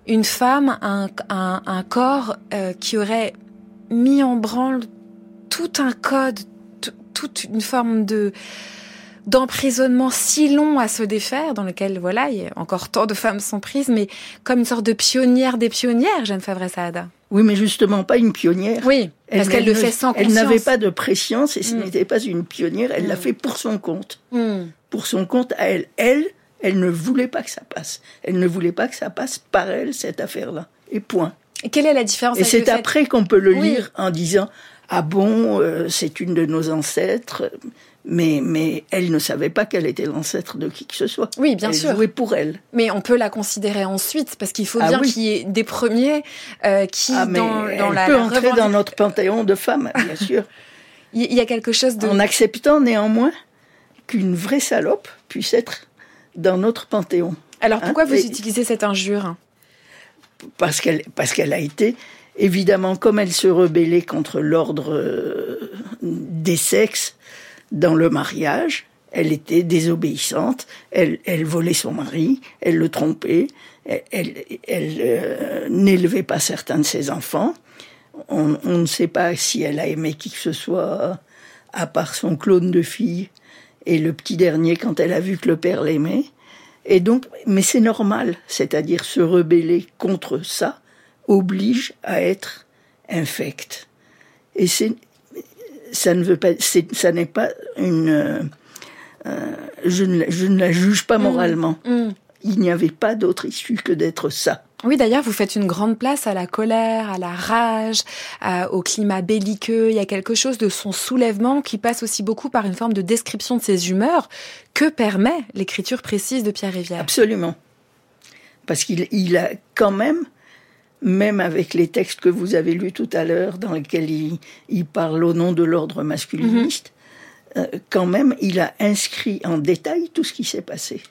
une femme, un corps qui aurait mis en branle tout un code, toute une forme d'emprisonnement si long à se défaire, dans lequel, voilà, il y a encore tant de femmes sont prises, mais comme une sorte de pionnière des pionnières, Jeanne Favre-Saada. Oui, mais justement, pas une pionnière. Oui, parce qu'elle le fait sans conscience. Elle n'avait pas de préscience et ce n'était pas une pionnière, elle l'a fait pour son compte. Pour son compte à elle. Elle ne voulait pas que ça passe. Elle ne voulait pas que ça passe par elle, cette affaire-là. Et point. Et quelle est la différence et c'est après qu'on peut le lire en disant « Ah bon, c'est une de nos ancêtres », mais elle ne savait pas qu'elle était l'ancêtre de qui que ce soit. Oui, bien sûr. Elle jouait pour elle. Mais on peut la considérer ensuite, parce qu'il faut bien qu'il y ait des premiers qui, dans elle peut entrer dans notre panthéon de femmes, bien sûr. Il y a quelque chose de... En acceptant néanmoins qu'une vraie salope puisse être dans notre panthéon. Alors pourquoi vous utilisez cette injure ? Parce qu'elle a été, évidemment, comme elle se rebellait contre l'ordre des sexes dans le mariage, elle était désobéissante, elle volait son mari, elle le trompait, elle n'élevait pas certains de ses enfants. On ne sait pas si elle a aimé qui que ce soit, à part son clone de fille et le petit dernier quand elle a vu que le père l'aimait. Et donc, mais c'est normal, c'est-à-dire se rebeller contre ça oblige à être infecte. Et ça n'est pas une... je ne la juge pas moralement. Il n'y avait pas d'autre issue que d'être ça. Oui, d'ailleurs, vous faites une grande place à la colère, à la rage, au climat belliqueux. Il y a quelque chose de son soulèvement qui passe aussi beaucoup par une forme de description de ses humeurs que permet l'écriture précise de Pierre Rivière. Absolument. Parce qu'il a quand même avec les textes que vous avez lus tout à l'heure, dans lesquels il parle au nom de l'ordre masculiniste, quand même, il a inscrit en détail tout ce qui s'est passé.